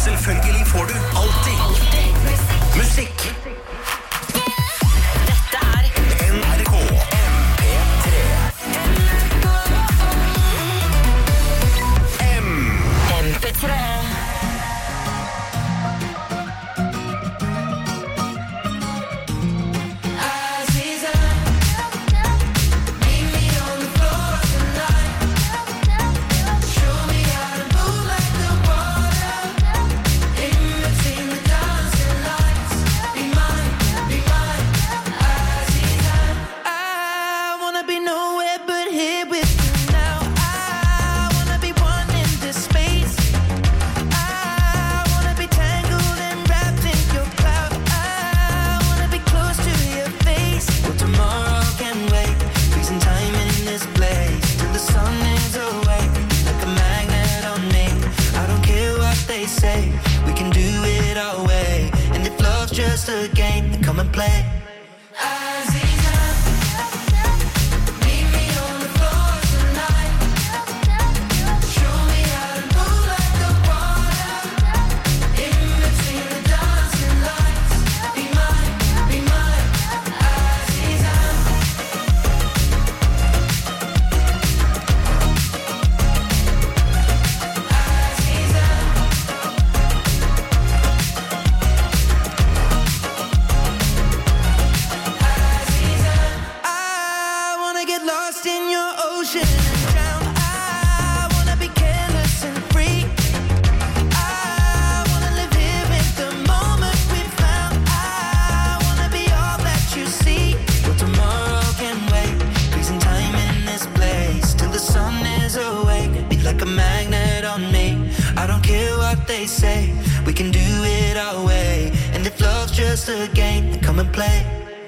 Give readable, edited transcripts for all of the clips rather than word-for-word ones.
Selvfølgelig får du alltid musikk. Dette er NRK MP3. MP3. Just a game, then come and play. Say we can do it our way, and if love's just a game, then come and play.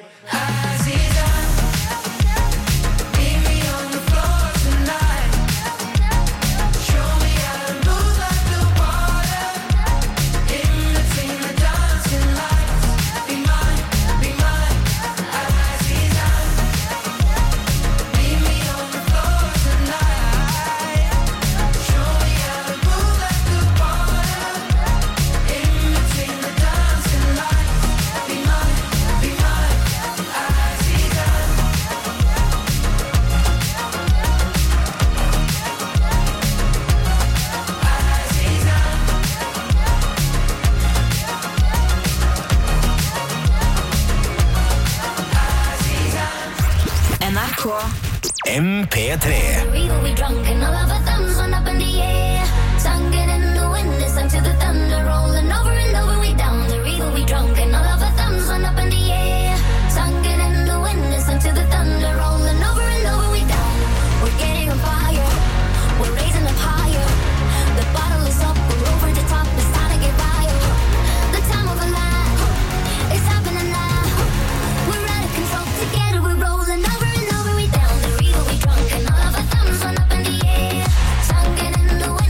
MP3. We drunk and all of our thumbs went up in the air. Sung it in the wind, it sang to the thunder, rolling over and over, we down the river. We drunk and all of our thumbs went up in the air. Sung it in the wind, it sang to the thunder, rolling over and over, we down. We're getting on fire, we're raising up higher. The bottle is up, we're over the top, it's time to get wild. The time of a life, it's happening now. We're out of control, together we're rolling over and over, we down the river. We drunk and all of our thumbs went up in the air. Sung it in the wind.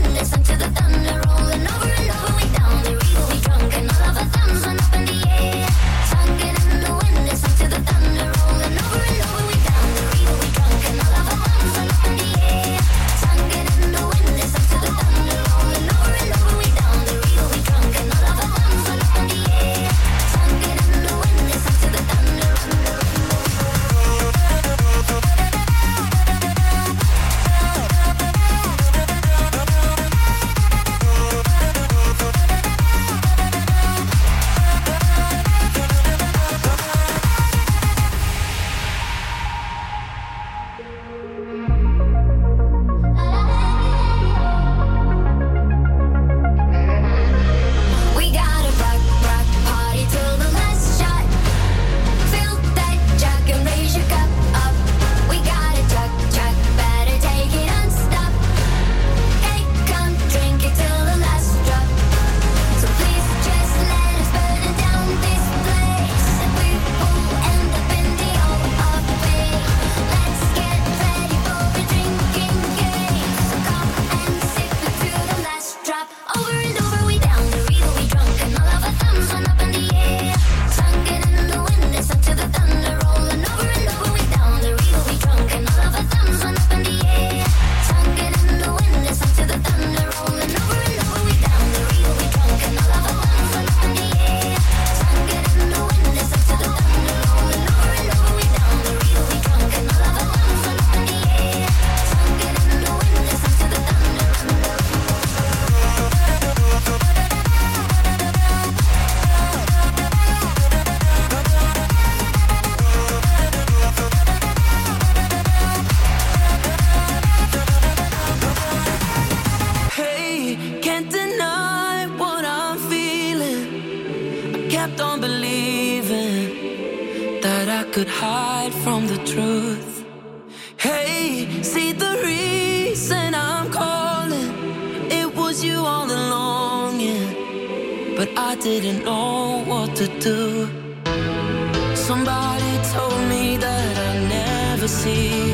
could hide from the truth. Hey, see the reason I'm calling, it was you all along, yeah. But I didn't know what to do. Somebody told me that I never see,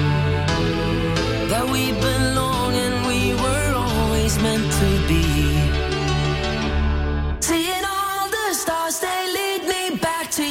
that we belong and we were always meant to be. Seeing all the stars, they lead me back to you.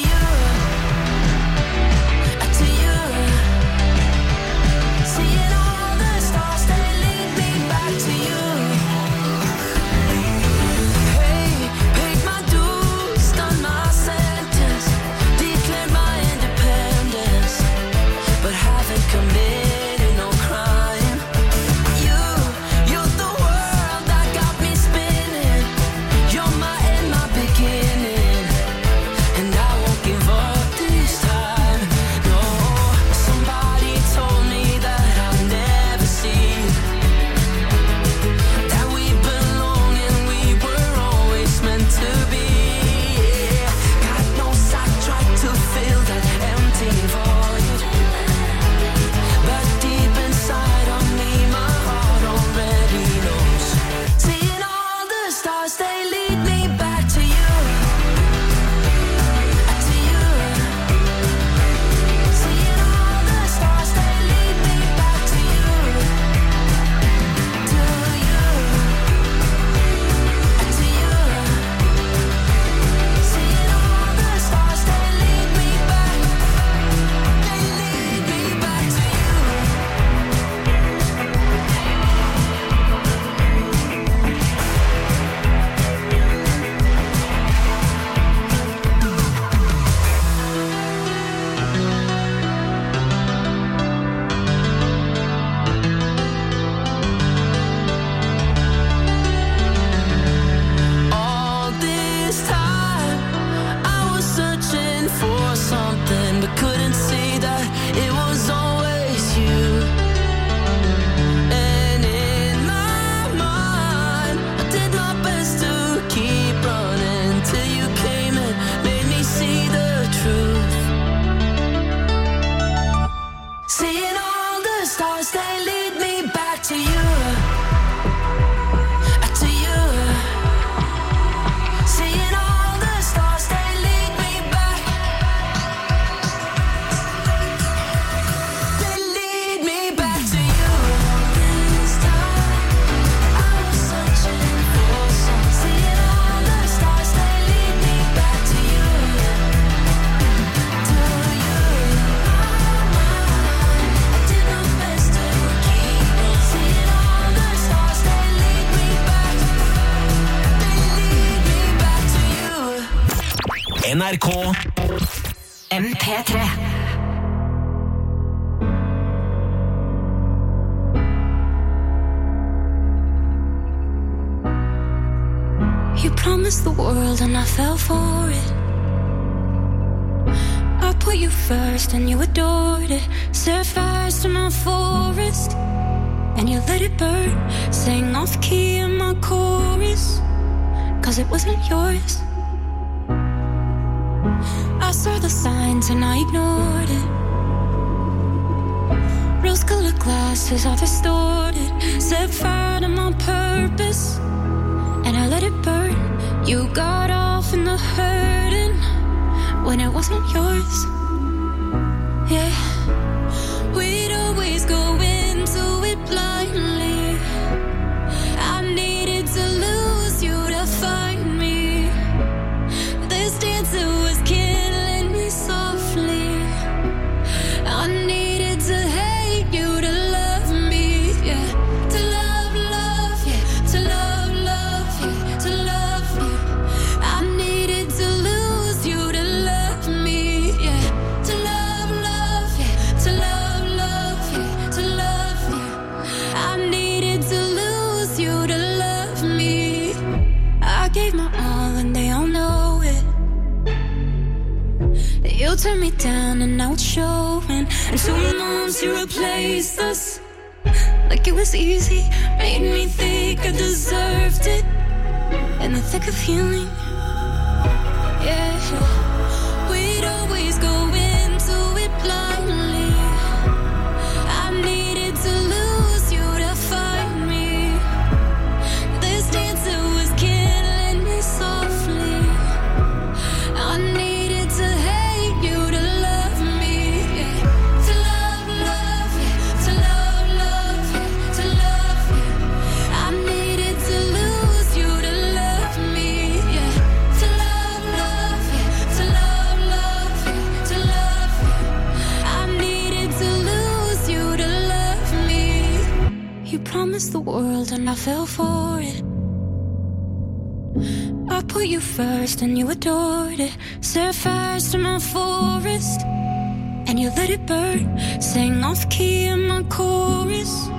NRK MP3. You promised the world and I fell for it. I put you first and you adored it. Set fires to my forest and you let it burn. Sang off key in my chorus, 'cause it wasn't yours. I saw the signs and I ignored it. Rose-colored glasses, I distorted. Set fire to my purpose and I let it burn. You got off in the hurting when it wasn't yours. Yeah, we'd always go into it blindly. I needed to lose you to find me. This dancer was killing me softly. I needed to hate you to love me, yeah. To love, love, yeah. To love, love, yeah. To love you. I needed to lose you to love me, yeah. To love, love, yeah. To love, love, yeah. To love you. I needed to lose you to love me. I gave my all and they all know it. You turned me down and now it's showing. And 2 months you replaced us like it was easy. Made me think I deserved it in the thick of healing. Yeah, we'd always go in cold and I fell for it. I put you first and you adored it. Set fires to my forest and you let it burn. Sang off key in my chorus.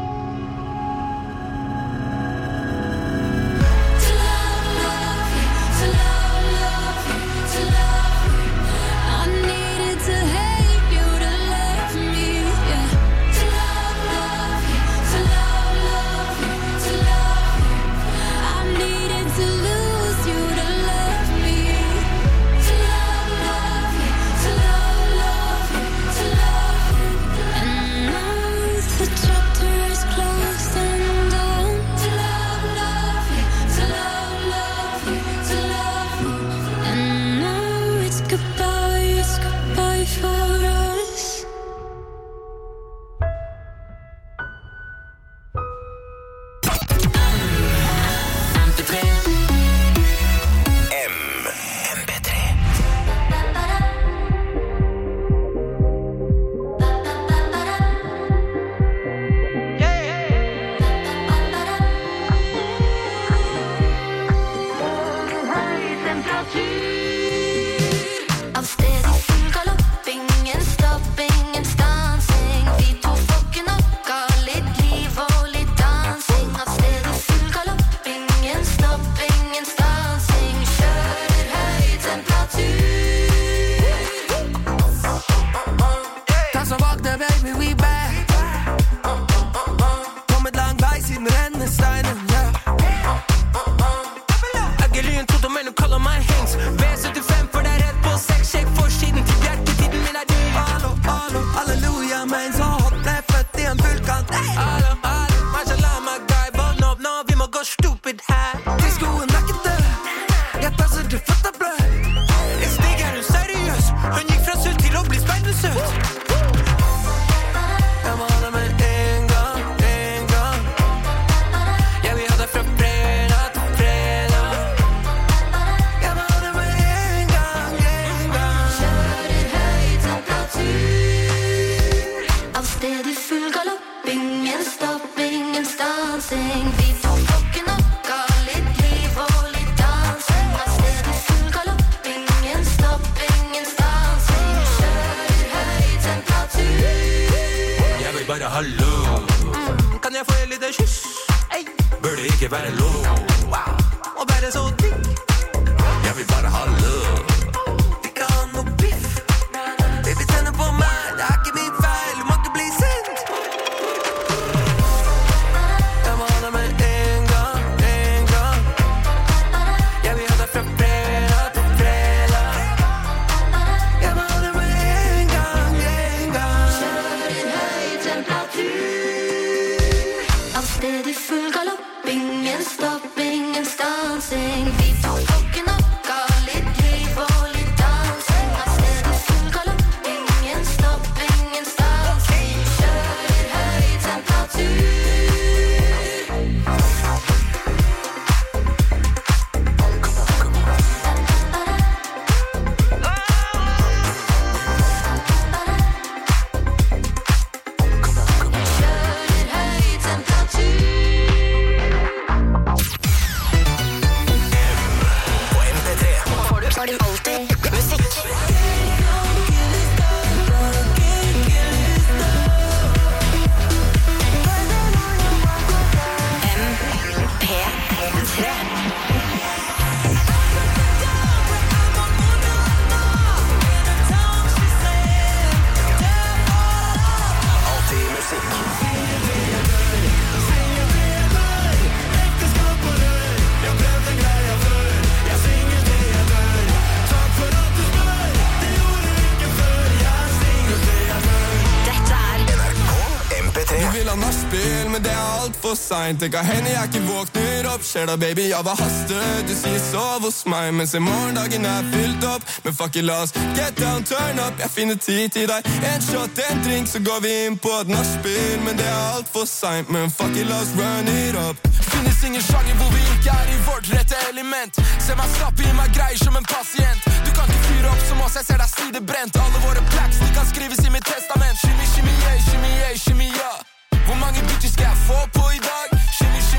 Det kan hende jeg ikke våkner opp. Skjer da, baby, ja, hva haster? Du sier sov hos meg, mens i morgendagen er fylt opp. Men fuck it, la oss get down, turn up. Jeg finner tid til deg. En shot, en drink, så går vi inn på et nachspiel. Men det er alt for sent, men fuck it, la oss run it up. Finnes ingen sjanger hvor vi ikke er i vårt rette element. Se meg stappe i meg greier som en pasient. Du kan ikke fyre opp som oss, jeg ser deg side brent. Alle våre plaques, de kan skrives i mitt testament. Shimmy, shimmy, yeah, shimmy, yeah, shimmy, yeah. Hvor mange bitches skal jeg få på i dag? Shimmy, shimmy.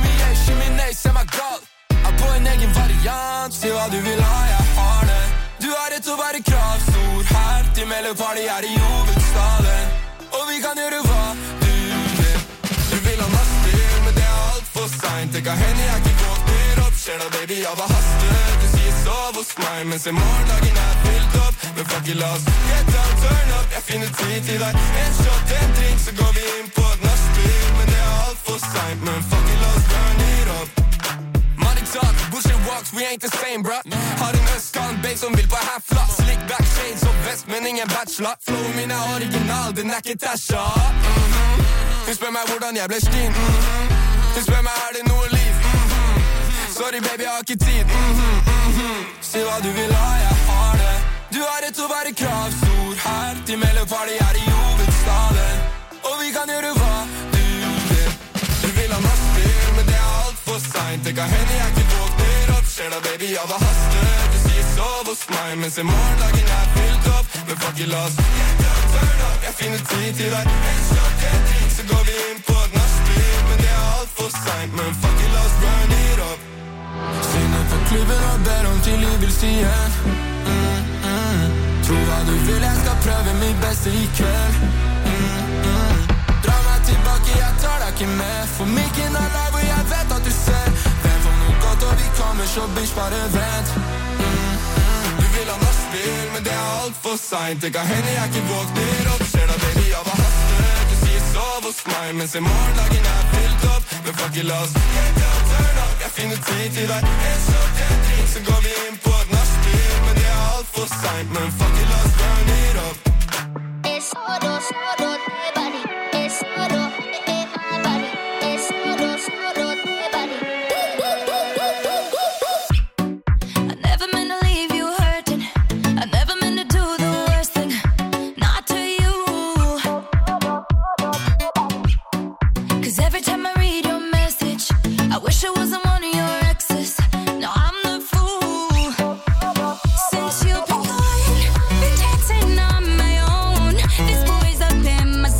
sant, si hva du vil ha, jeg har det. Du har rett å være kravstor her. De melder party her i hovedstaden. Og vi kan gjøre hva du vil. Du vil ha nachspiel, men det er alt for sent. Det kan hende jeg ikke våkner opp. Skjer da, baby, jeg var hastet. Du sier sov hos meg, mens i morgendagen er fylt opp. Men fuck it, la oss get down, turn up. Jeg finner tid til deg. En shot, en drink, så går vi inn på et nachspiel. Men det er alt for sent, men fuck it, la oss burn it up. Money talk, bullshit walks, we ain't the same, bruh. Har en østkant babe som vil på herfra. Slick back shades og vest, men ingen bachelor. Flow min er original, den er ikke tasha. Hun spør meg hvordan jeg ble stin. Hun spør meg er det noe liv. Sorry baby, jeg har ikke tid. Si hva du vil ha, jeg har det. Du har rett å være kravstor her. De melder party her i hovedstaden. Og vi kan gjøre hva du vil. Du vil ha nachspiel, men det er alt for sent. Det kan hende jeg ikke våkner opp. Skjer da baby, jeg var hastet. Du sier sov hos meg, mens i morgendagen er fylt opp. Men fuck it, la oss get down, turn up. Jeg finner tid til deg. En shot, en drink, så går vi inn på et nachspiel. Men det er alt for sent, men fuck it, la oss burn it up. Synger på klubben og ber om tilgivelsesstigen. Tro hva du vil, jeg skal prøve mitt beste i kveld. Dra meg tilbake, jeg tar deg ikke med. For mikken er live og jeg vet at du ser. Vent for noe godt og vi kommer, så bitch bare vent. Du vil ha nachspiel, men det er alt for sent. Det kan hende jeg ikke våkner opp. Skjer da baby, jeg var hastet. Du sier sov hos meg, mens i morgendagen er fylt opp. Men fuck it, la oss get down, turn up. Jeg finner tid til deg. En shot, en drink, så går vi inn på et nachspiel. Men det er alt for sent, men fuck it, la oss burn it up. It's all those, everybody. It's all those, everybody. It's all those, everybody. I never meant to leave you hurting. I never meant to do the worst thing. Not to you. 'Cause every time I read your message, I wish I wasn't one of your exes. No, I'm the fool. Since you've been gone, been dancing on my own. This boy's up in my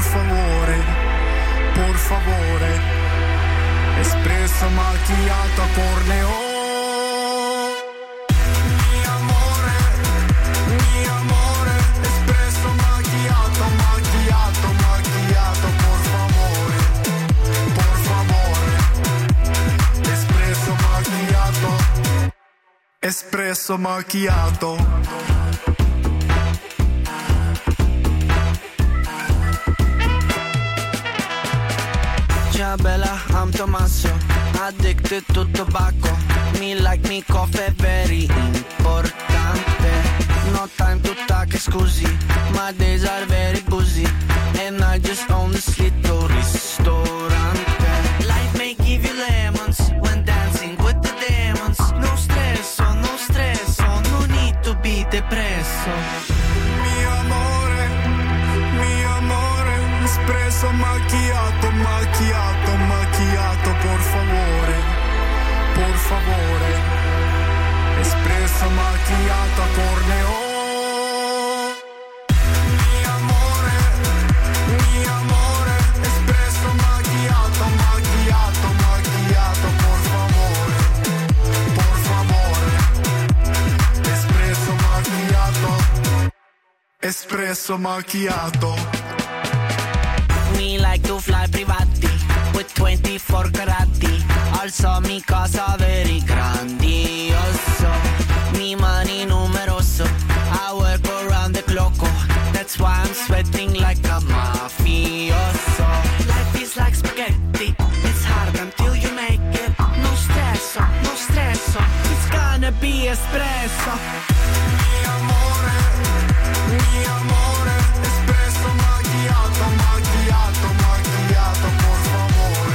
por favore, espresso macchiato corneo. Mi amore, espresso macchiato, por favore, espresso macchiato. Ciao bella, I'm Tommaso, addicted to tobacco. Me like me coffee, very importante. No time to talk, scusi, my days are very busy. And I just own this little ristorante. Life may give you lemons when dancing with the demons. No stresso, no need to be depresso. Mi amore, espresso macchiato, por favore, espresso macchiato corneo. Mi amore, espresso macchiato, por favore, espresso macchiato. Me like to fly privati with 24 carati. Also mi casa very grandioso. Mi money numeroso. I work around the clock. That's why I'm sweating like a mafioso. Life is like spaghetti. It's hard until you make it. No stresso. It's gonna be espresso. Mi amore, espresso macchiato, por favore,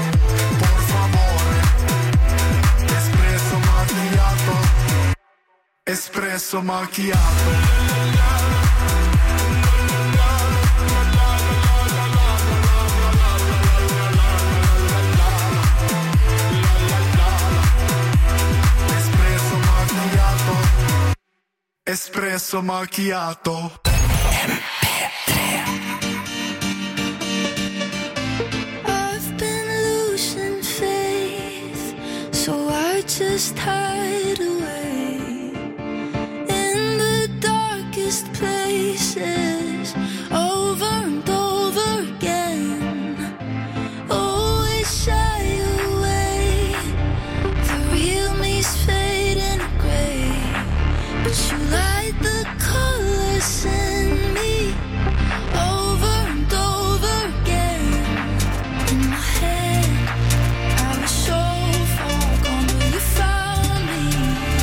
espresso macchiato. Espresso macchiato. I've been losing faith, so I just hide away in the darkest places, over and over again. Always shy away, the real me's fading gray, but you light the colors in me, over and over again. In my head, I was so far gone, but you found me.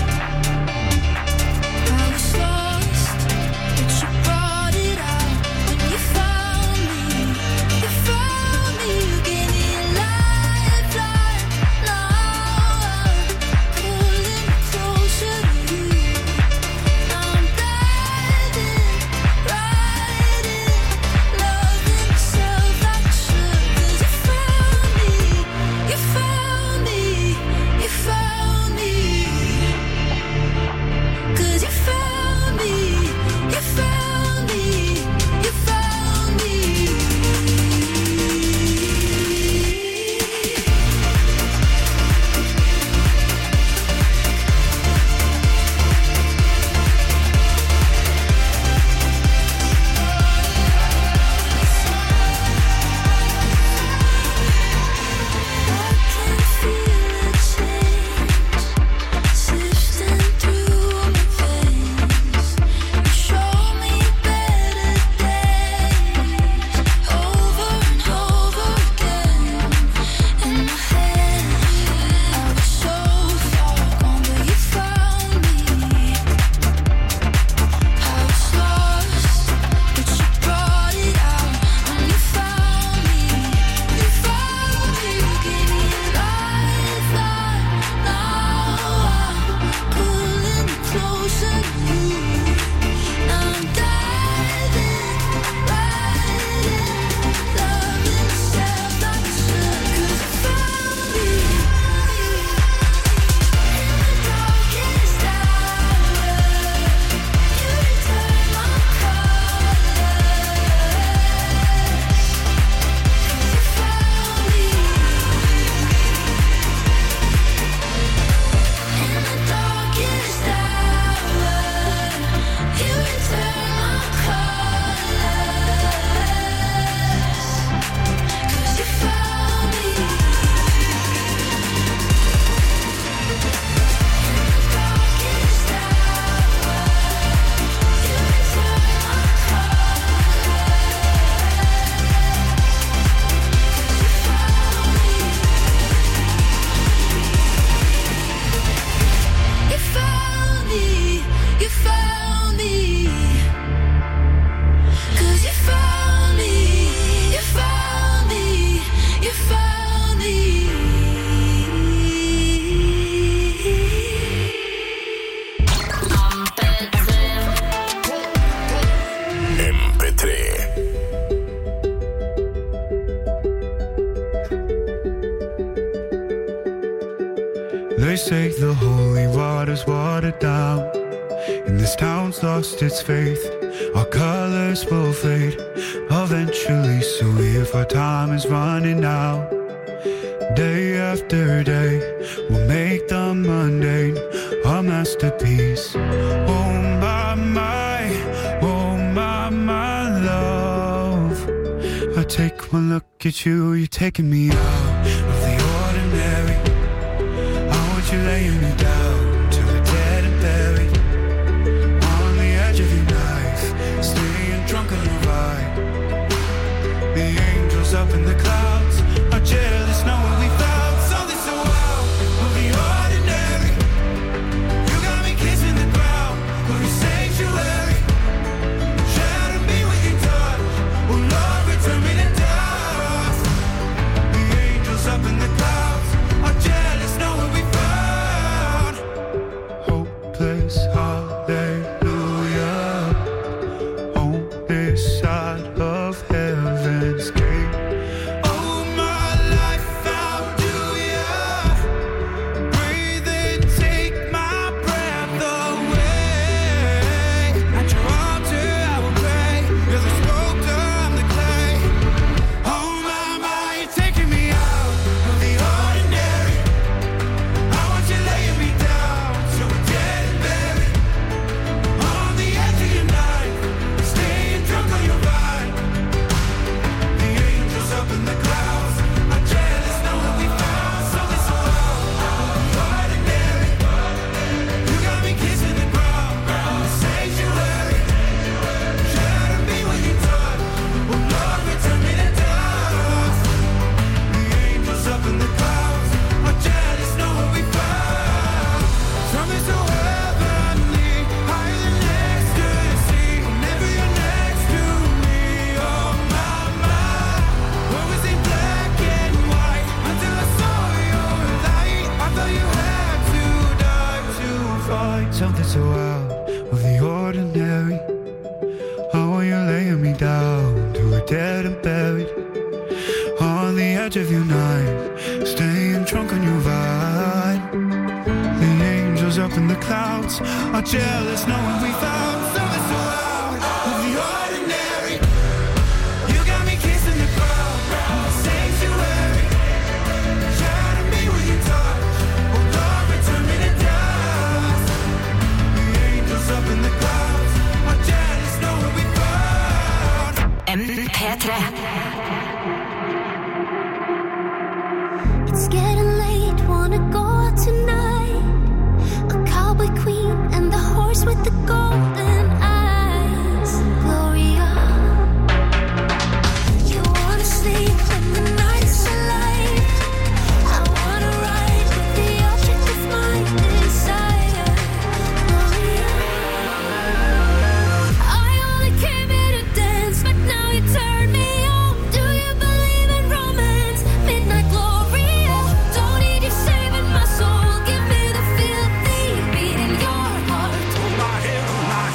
They say the holy water's watered down, and this town's lost its faith. Our colors will fade eventually, so if our time is running out, day after day, we'll make the mundane a masterpiece. Oh my love, I take one look at you, you're taking me out of the ordinary. I want you laying me down till we're dead and buried, on the edge of your knife, staying drunk on your ride. The angels up in the clouds are jealous knowing we found something so wild of the ordinary. You got me kissing the ground of your sanctuary. Shadow me with your touch, oh Lord, return me to dust. The angels up in the clouds are jealous knowing we found hopeless hallelujah on this side of heaven's gate. Oh my life, how do ya breathe and take my breath away? At your altar I will pray, you're the sculptor, I'm the clay. Oh my, you're taking me out of the ordinary. I want you laying me down so we're dead and buried, on the edge of your knife, staying drunk on your ride. The angels up in the clouds are jealous knowing we found something so ordinary. You got me kissing the ground in the sanctuary. Shadow me when you touch, oh Lord, return me to dust. The angels up in the clouds are jealous knowing we found something so heavenly, higher than ecstasy. Whenever you're next to me, oh my, what was in black and white until I saw your light. I thought you had to die to find something so out of the ordinary. How are you laying me down till we're dead and buried, on the edge of your knife, staying drunk on your ride. The angels up in the clouds are jealous knowing we found something so out of the ordinary. You got me kissing the ground in the sanctuary. Shadow me with your touch, oh Lord, return me to dust. The angels up in the clouds are jealous knowing we found MP3. It's getting late, wanna go out tonight. A cowboy queen and the horse with the golden eyes. Gloria, you wanna sleep when the night's alive. I wanna ride with the object of my desire. Gloria, I only came here to dance, but now you turn me on. Do you believe in romance? Midnight Gloria, don't need you saving my soul. Give me the filthy beat in your heart. My head, my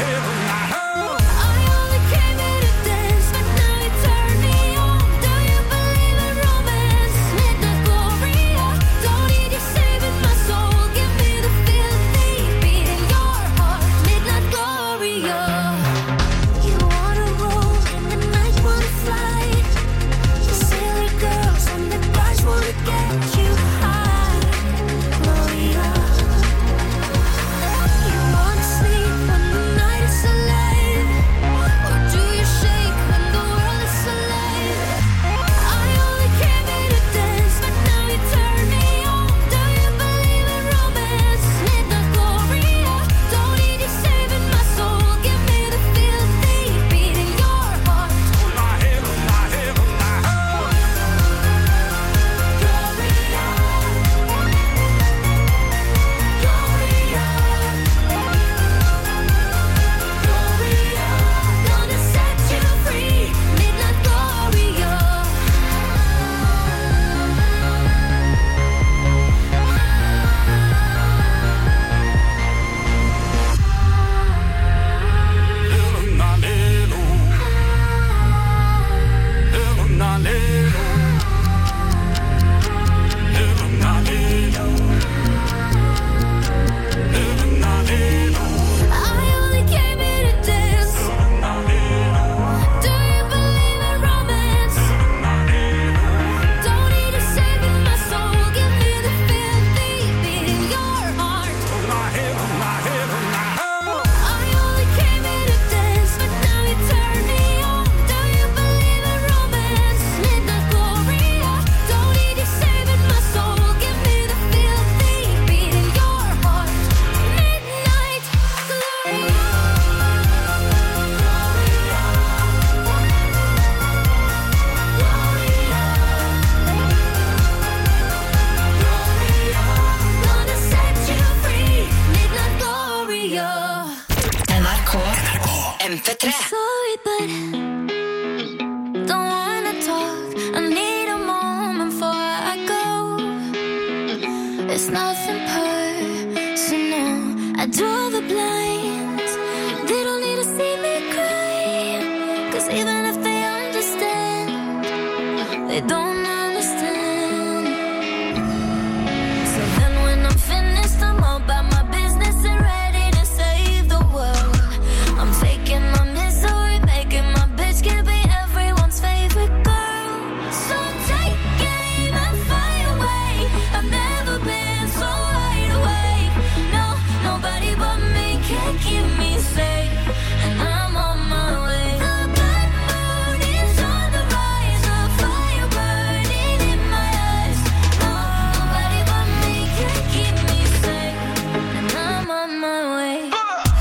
It's nothing personal. I draw the blinds. They don't need to see me cry. 'Cause even if they understand, they don't understand. So then when I'm finished, I'm all about my business and ready to save the world. I'm faking my misery, making my bitch can be everyone's favorite girl. So take aim and fly away. I've never been so wide awake. No, nobody but me can keep me safe. And I'm on my way. The blood moon is on the rise, a fire burning in my eyes. No, nobody but me can keep me safe. And I'm on my way.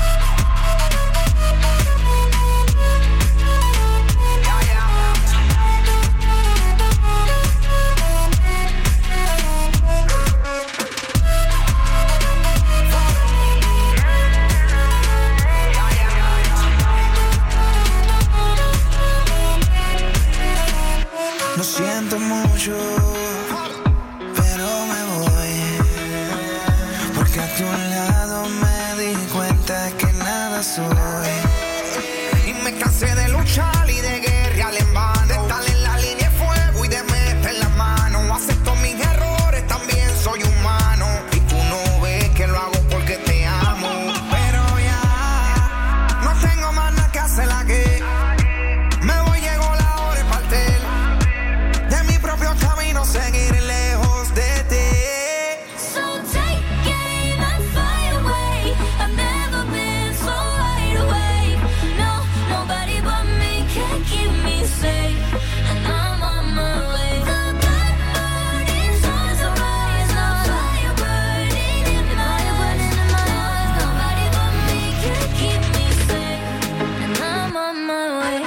Lo siento mucho, pero me voy, porque a tu lado me di cuenta que nada soy. Y me cansé de luchar y de guerrear en vano, de estar en la línea de fuego y de meter la mano. Acepto mis errores, también soy humano, y tú no ves que lo hago porque te amo. Pero ya no tengo más nada que hacer aquí. Me voy, llegó la hora de partir de mi propio camino, seguir lejos de ti. So take aim and fly away. I've never been so wide awake. No, nobody but me can keep me safe. And I'm on my way. The blood moon is on the rise, a fire burning in my eyes. Nobody but me can keep me safe. And I'm on my way.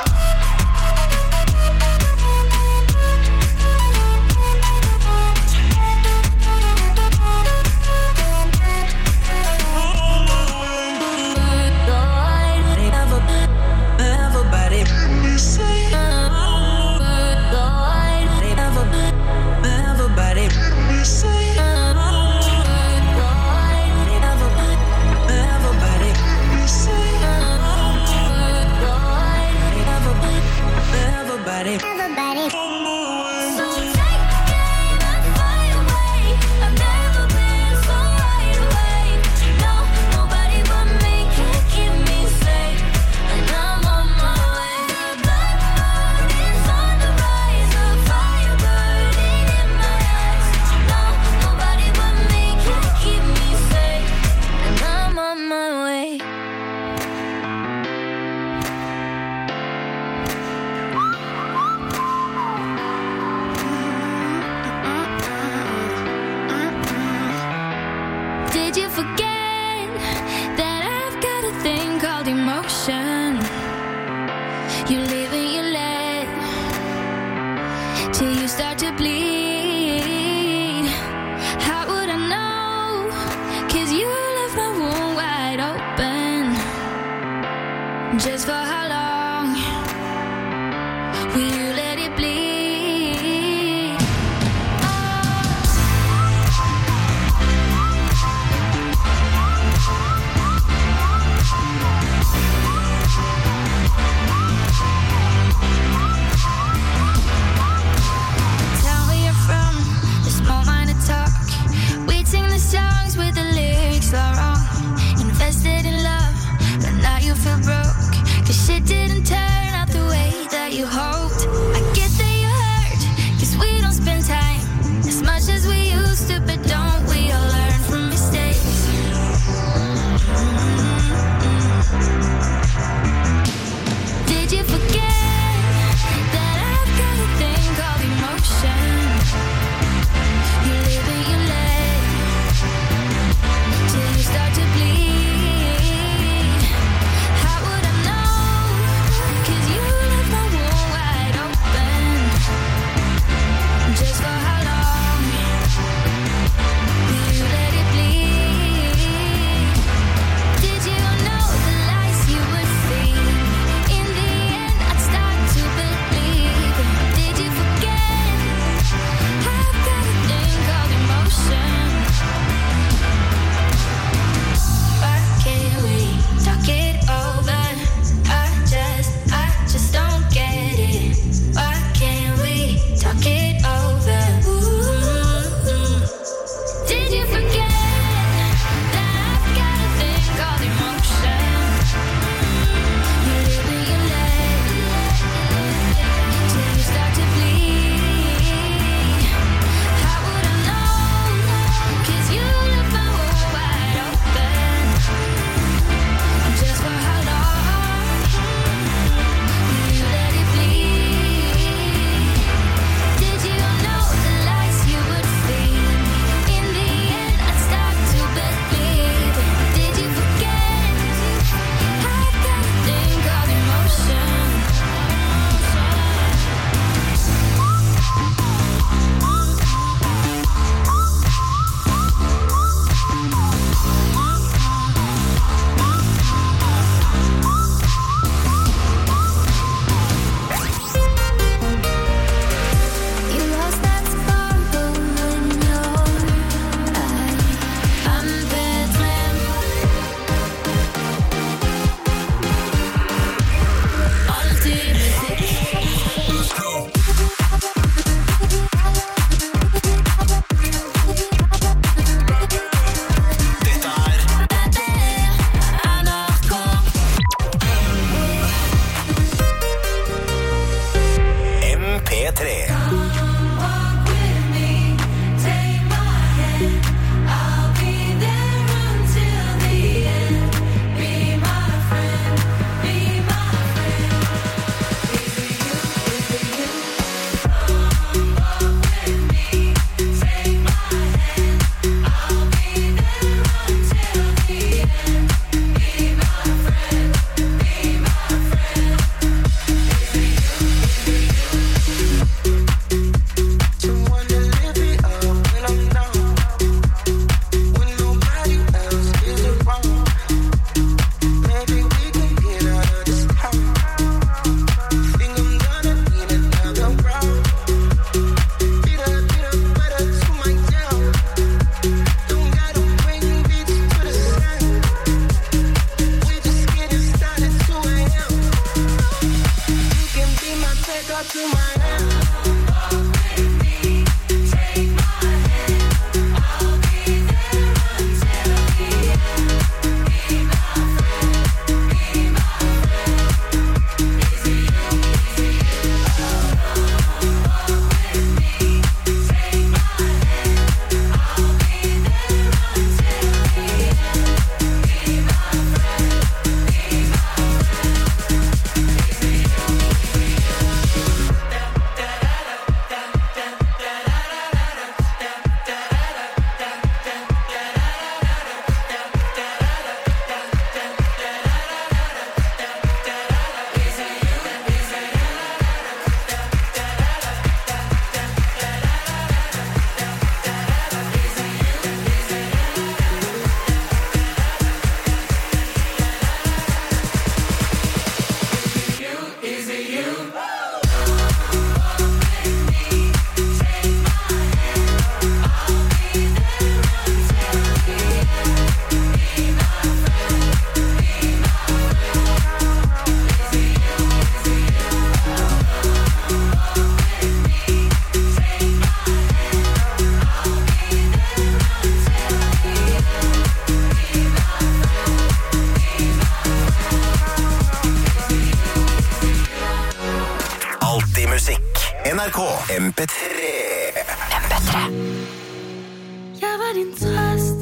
Everybody. So take aim and fly away. I've never been so wide awake. No, nobody but me can keep me safe. And I'm on my way. The blood moon is on the rise, a fire burning in my eyes. No, nobody but me can keep me safe. And I'm on my way. Did you forget that I've got a thing called emotion? You live and you let till you start to bleed. How would I know? 'Cause you left my wound wide open. Just for how long will you let it bleed? Tell me you're MP3. NRK MP3. Jeg var din trøst.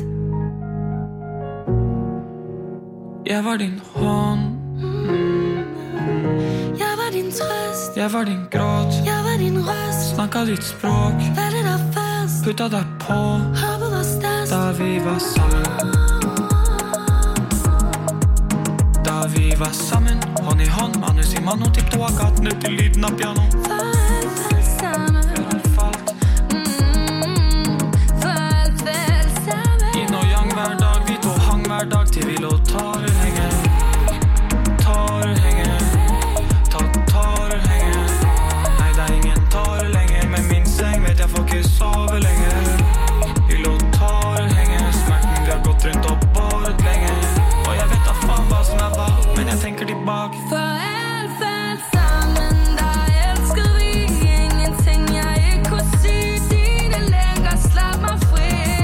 Jeg var din hånd. Jeg var din trøst. Jeg var din gråt. Jeg var din røst. Snakket ditt språk. Var det der først? Puttet deg på. Håpet var størst. Da vi var sammen. Da vi var sammen. Hånd i hånd, manus i mano. Tippte av gaten ut i lyden av piano. Hver dag til vi lå tårer henger. Tårer henger. Tårer henger. Nei, det er ingen tårer lenger. Med min seng vet jeg får ikke sove lenger. Vi lå tårer henger. Smerten vi har gått rundt og båret lenge. Og jeg vet da faen hva som er hva, men jeg tenker tilbake. For alt falt sammen, da elsker vi ingenting jeg ikke kunne si. Dine længer slap meg fri.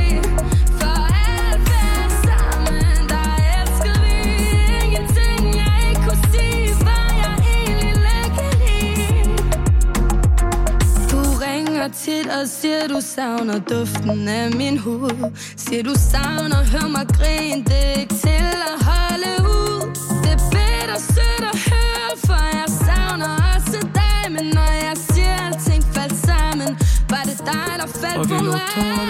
Tit og siger du savner duften af min hud. Siger du savner, hør mig grine. Det er ikke til at holde ud. Det er bedre sødt at høre, for jeg savner også dig. Men når jeg siger alting faldt sammen, var det dig der faldt på mig.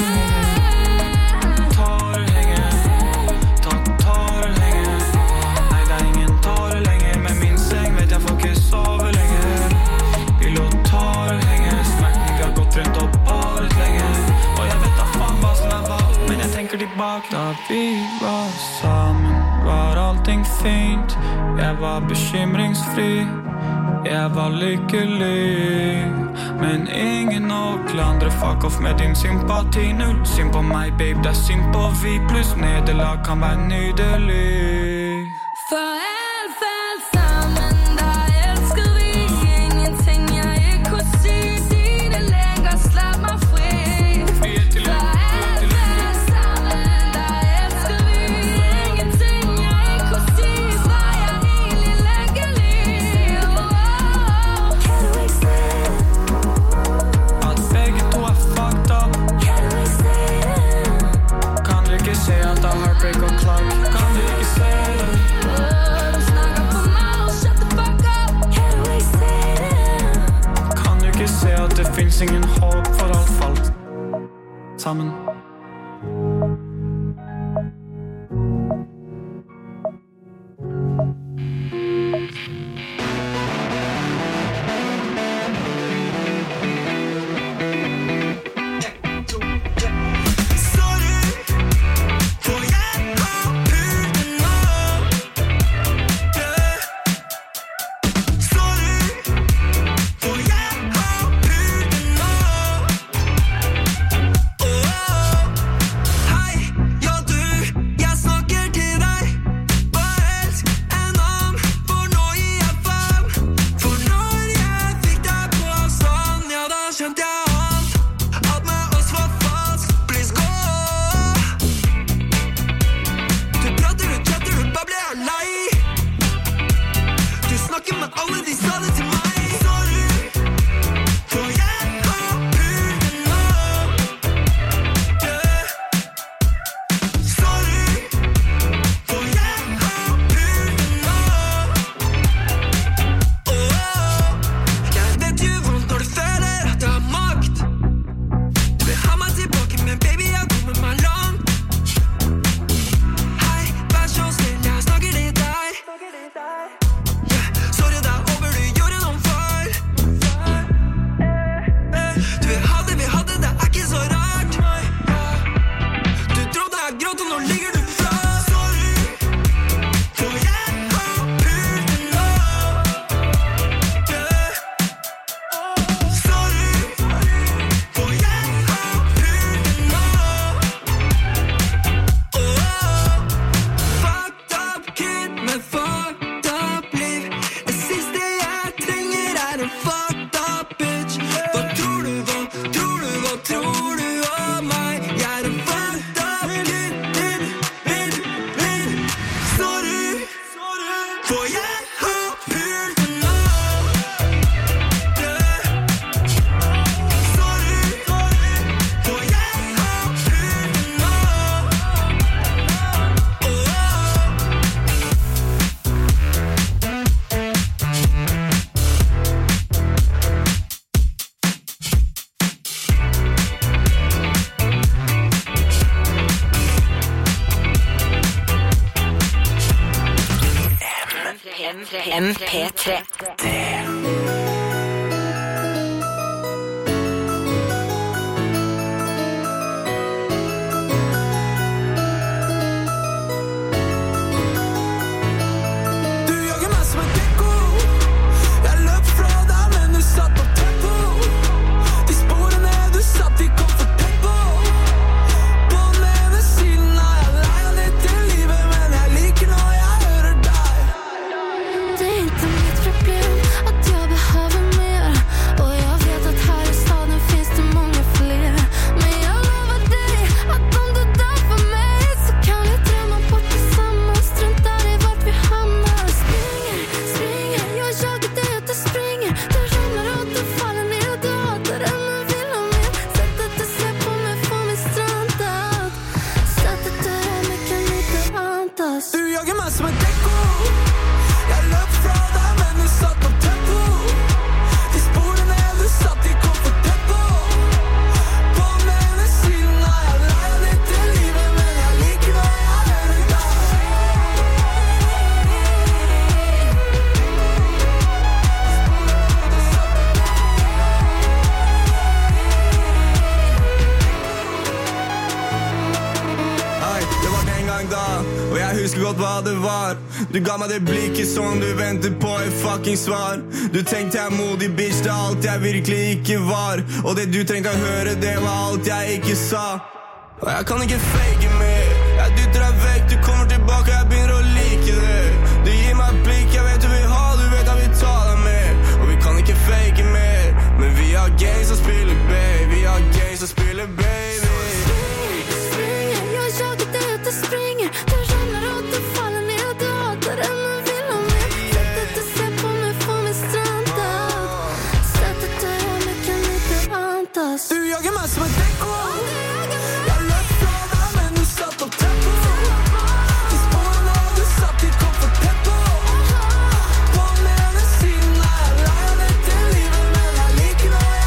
Tårer hænger. Tårer hænger. Nej, der er ingen tårer længere. Med min seng vet jeg får ikke sove længere. Vi lå tårer hænger. Gått rundt og båret lenge. Og jeg vet da faen hva som er hva, men jeg tenker tilbake. Da vi var sammen, var allting fint. Jeg var bekymringsfri. Jeg var lykkelig. Men ingen å klandre. Fuck off med din sympati. Null synd på meg, babe, det er synd på vi. Pluss nederlag kan være nydelig. For alt falt sammen, da elsker vi ingenting jeg ikke kunne si. Slap mig fri. For alt falt sammen, da elsker vi ingenting jeg ikke kunne si. Var jeg egentlig lykkelig? Kan du ikke se? vi se at det finnes ingen håp, for alt falt sammen. MP3. Du ga meg det blikket som du venter på et fucking svar. Du tenkte jeg er modig, bitch, det er alt jeg virkelig ikke var. Og det du trengte å høre, det var alt jeg ikke sa. Og jeg kan ikke fake mer. Jeg dytter deg vekk, du kommer tilbake, jeg begynner å like det. Du gir meg blikk, jeg vet du vil ha, du vet jeg vil ta deg med. Og vi kan ikke fake mer, men vi har games som spiller, baby. Vi har games som spiller, baby. Springer, jag jagar dig att du springer. Du renner och du faller ner. Du hatar den och vill ha mer. Sättet du ser på mig får mig strandad. Sättet du rör mig kan inte antas. Du jagar mig som ett däcko. Jag löp från dig men du satt upp tempo. I spåren och du satt i komforttempo. På den ena sidan jag lejer dig till livet, men jag liker när jag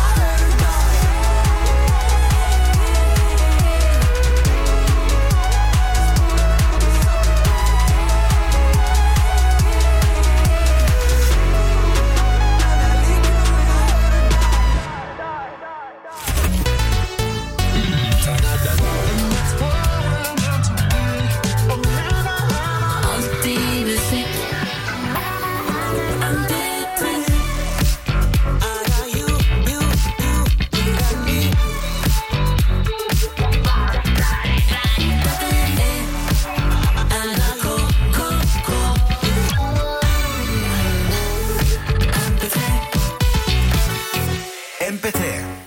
MP3.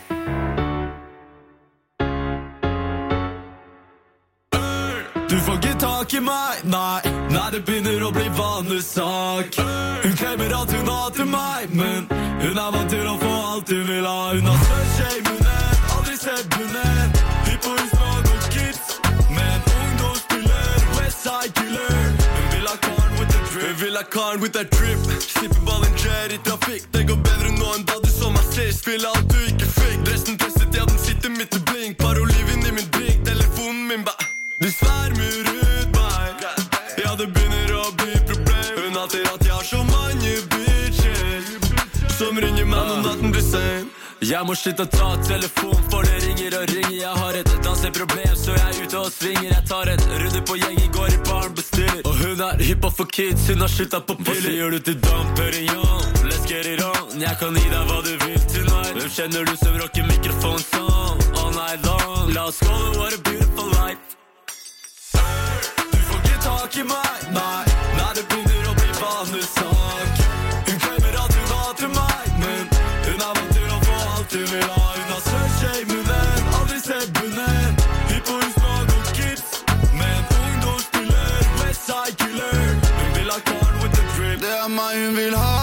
Du får ikke tak i meg, nei, det begynner å bli vanlig sak. Hun klemmer at hun hater meg, men hun er vant til å få alt hun vil ha. Hun har størst i munnen, aldri sett bunnen. Hypp på huslag og kids, men ungdomsspiller, Westside Killer. Hun vil ha karen with the drip, hun vil ha karen with the drip. Slipper Ballinger i trafikk, det går bedre nå enn da du så meg sist. Spiller alt du ikke fikk, dressen presset, ja den sitter midt i blink. Paroliven i min drink, telefonen min ba. Du svermer ut meg, ja det begynner å bli problem. Hun hater at jeg har så mange bitches som ringer meg når natten blir sen. Jeg må slutte å ta telefon, for det ringer og ringer. Jeg har et danseproblem, så jeg er ute og svinger. Jeg tar en runde på gjeng, går i baren, bestiller. Og hun er hyppa for kids, hun har sluttet på piller. Hva sier du til Damperion? Let's get it on. Jeg kan gi deg hva du vil tonight. Hvem kjenner du som rocker mikrofon sånn? All night long. La oss skåle, what a beautiful life. Du får ikke tak i meg, nei, det begynner å bli vanlig sak. Hun klemmer at hun hater meg, men hun er vant til å få alt hun vil ha. Hun har størst i munnen, aldri sett bunnen. Hypp på huslag og kids, men ungdomsspiller, Westside Killer. Hun vil ha karen with the drip, det er meg hun vil ha.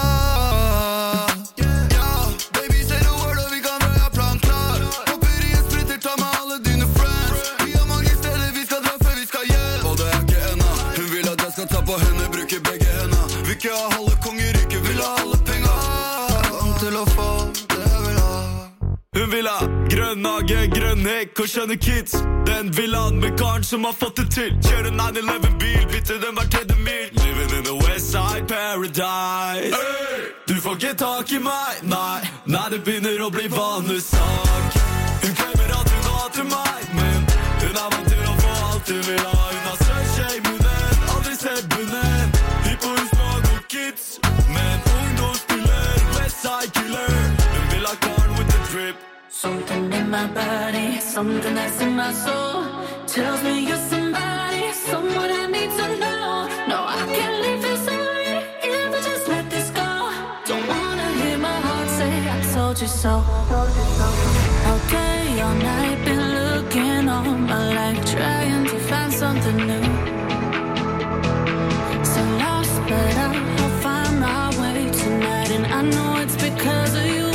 Ta på henne, bruker begge henne. Vil ikke ha halve kongeriket, vil ha alle penger. Jeg er vant til å få det jeg vil ha. Hun vil ha grønn hage, grønn hekk og skjønne kids. Den vil ha med karen som har fått det til. Kjøre 911-bil, bytte den hver tredje mil. Living in the Westside Paradise. Du får ikke tak i meg, nei, det begynner å bli vanlig sak. Hun klemmer at hun hater meg, men hun er vant til å få alt hun vil ha. Hun har størst i munnen, sett bunnen. Hypp på huslag og kids, men ungdomsspiller, Westside Killer. Hun vil ha karen with the drip. Something in my body, something that's in my soul tells me you're somebody, someone I need to know. No, I can't leave this already if I just let this go. Don't wanna hear my heart say I told you so. All day, all night, been looking all my life, trying to find something new. But I'll find my way tonight, and I know it's because of you.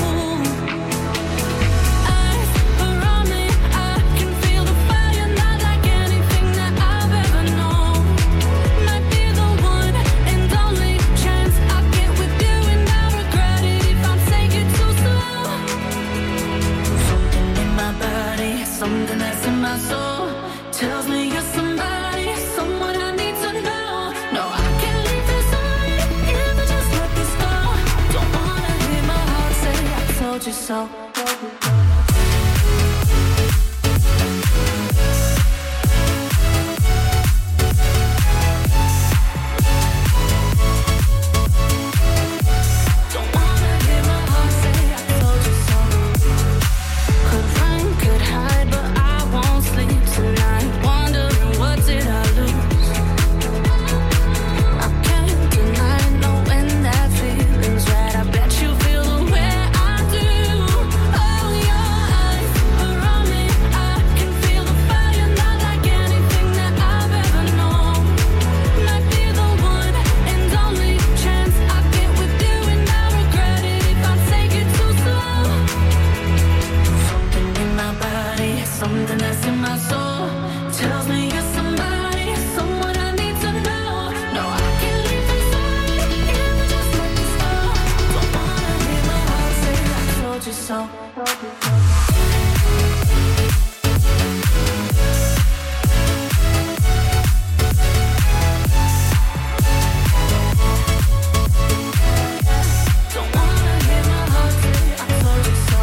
Eyes around me, I can feel the fire, not like anything that I've ever known. Might be the one and only chance I get with you, and I regret it if I take it too slow. Something in my body, something that's in my soul tells me you're somebody, someone I need to know. No, I can't leave this already if I just let this go. Don't wanna hear my heart say I told you so. Don't wanna hear my heart say I told you so. Could run, could hide, but I won't sleep tonight, wondering what did I lose. I can't deny knowing that feeling's right. I bet you feel the way I do. Oh, your eyes around me, I can feel the fire, not like anything that I've ever known. Might be the one and only chance I get with you, and I regret it if I take it too slow. Something in my body, something that's in my soul tells me you're somebody, someone I need to know. No, I can't leave this already if I just let this go. Don't wanna hear my heart say I told you so. Don't wanna hear my heart say I told you so.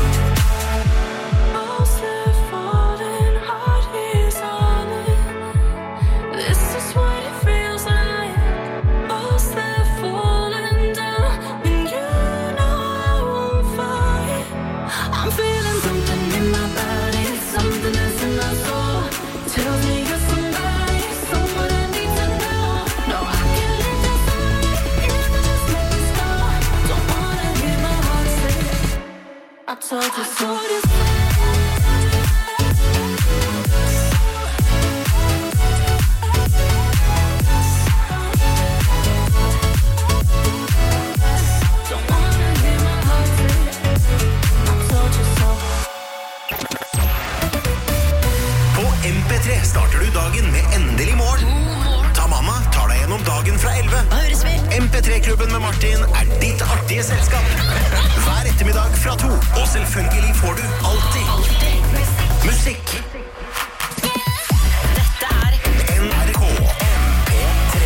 Most live falling, heart is on it. This is what it feels like. Most live falling down, and you know I won't fight. I'm feeling something in my body, something that's in my soul tells me you're somebody, someone I need to know. No, I can't leave this already if I just let this go. Don't wanna hear my heart say told you so. MP3 starter du dagen med endelig morgen. Ta mamma tar deg gjennom dagen fra 11. MP3-klubben med Martin er ditt artige selskap. Hver ettermiddag fra 2. Og selvfølgelig får du alltid musikk. Dette er NRK MP3.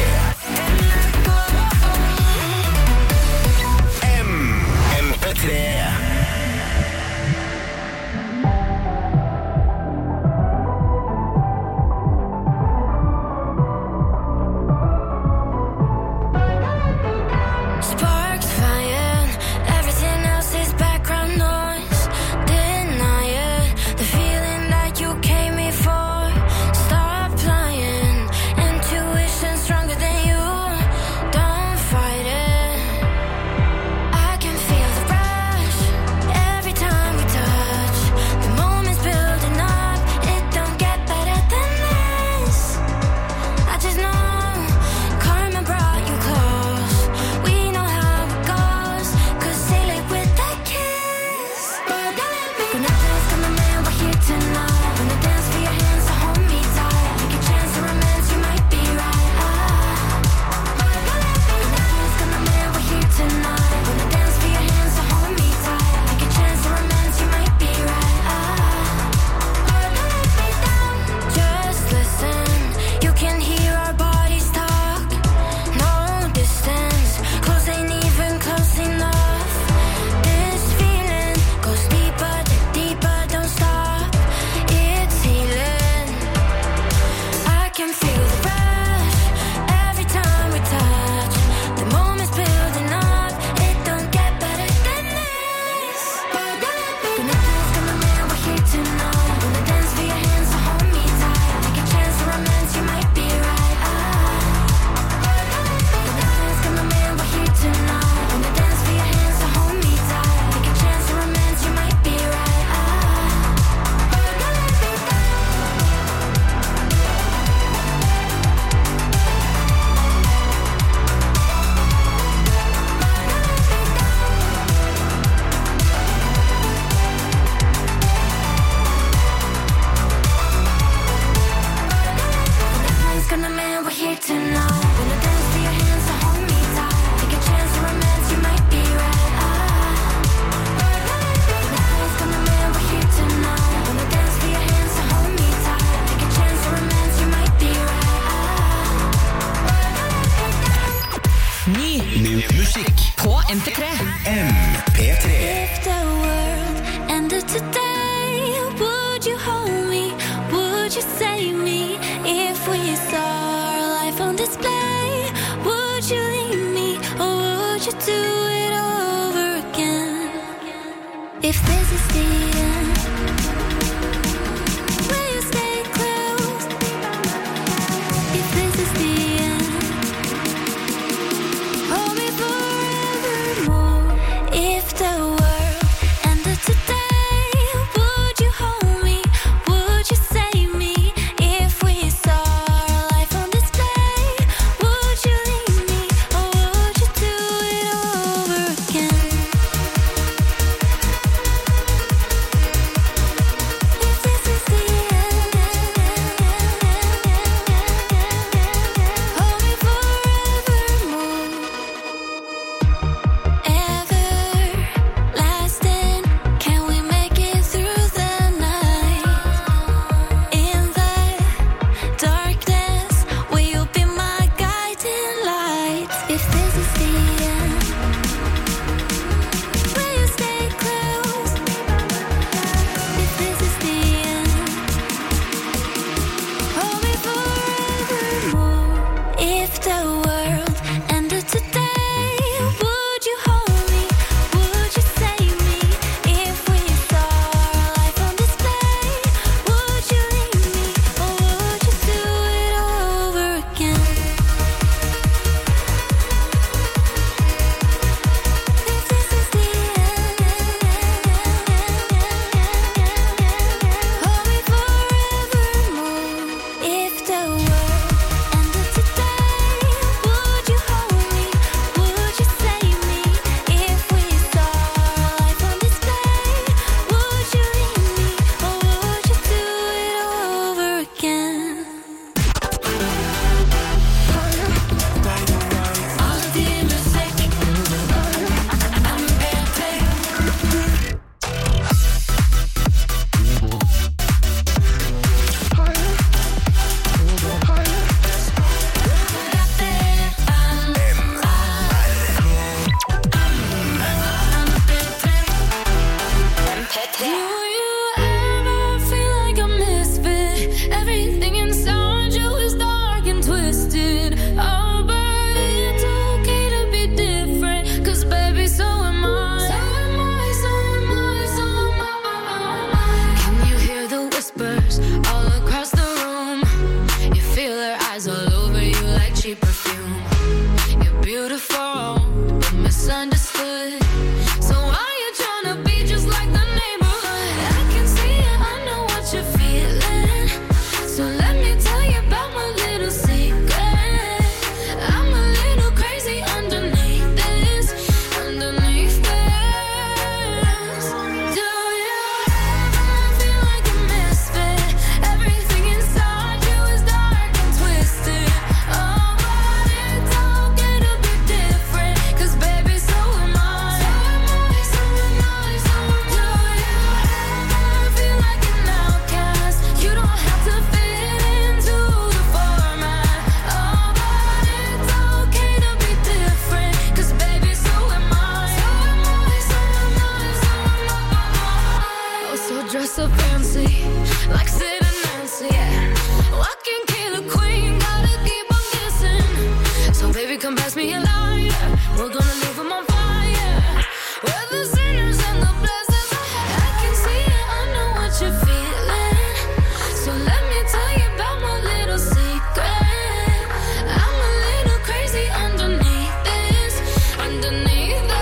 MP3. MP3. MP3. If the world ended today, would you hold me? Would you save me? If we saw our life on display, would you leave me? Or would you do it over again? If this is the end, will you stay close? If this is the end, hold me forevermore. If the world ended today, would you hold me? Would you save me? If we saw our life on display, would you leave me? Or would you do it over again? so fancy, like Sid and Nancy, yeah. Walking killer queen, gotta keep on guessing. So baby, come pass me a lighter. We're gonna leave them on fire. We're the sinners and the blessings. I can see it, I know what you're feeling. So let me tell you about my little secret. I'm a little crazy underneath this, underneath this.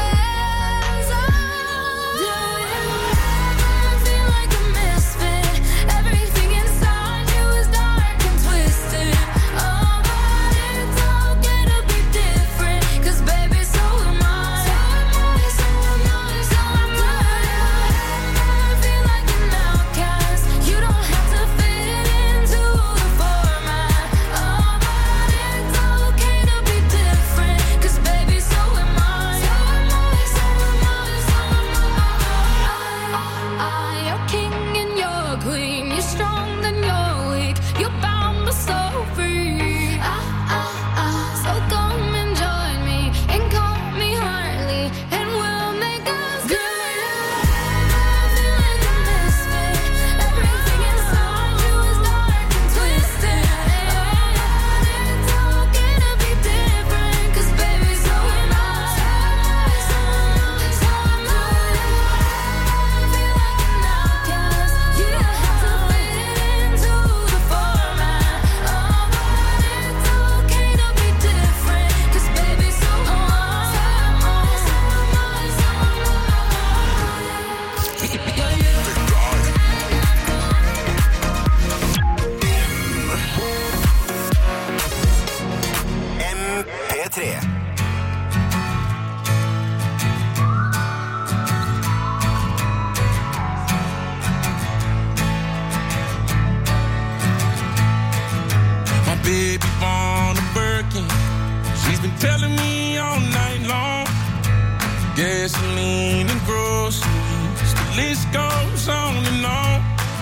Gasoline and groceries, the list goes on and on.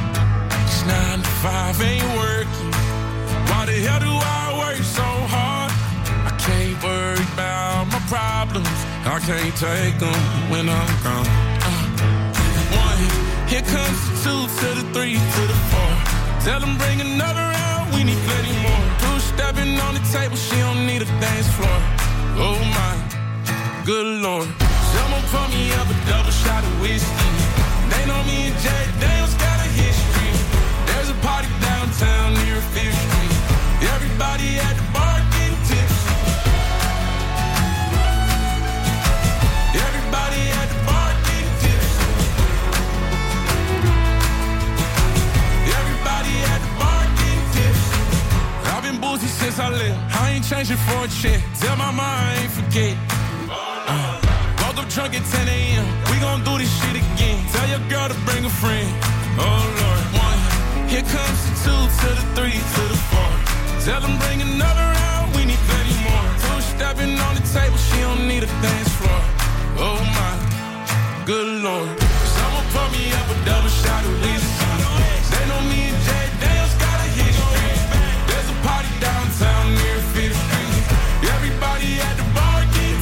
It's 9 to 5, ain't working. Why the hell do I work so hard? I can't worry about my problems. I can't take them when I'm gone. 1, here comes the 2 to the 3 to the 4. Tell them bring another round, we need plenty more. 2 stepping on the table, she don't need a dance floor. Oh my, good Lord. Someone pour me up a double shot of whiskey. They know me and Jay Daniels got a history. There's a party downtown near 5th Street. Everybody at the bar getting tipsy. Everybody at the bar getting tipsy. Everybody at the bar getting tipsy. I've been boozy since I left. I ain't changing for a check. Tell my mind I ain't forget. Drunk at 10 a.m. We gon' do this shit again. Tell your girl to bring a friend. Oh Lord. 1, here comes the 2 to the 3 to the 4. Tell them bring another round, we need plenty more. 2 stepping on the table, she don't need a dance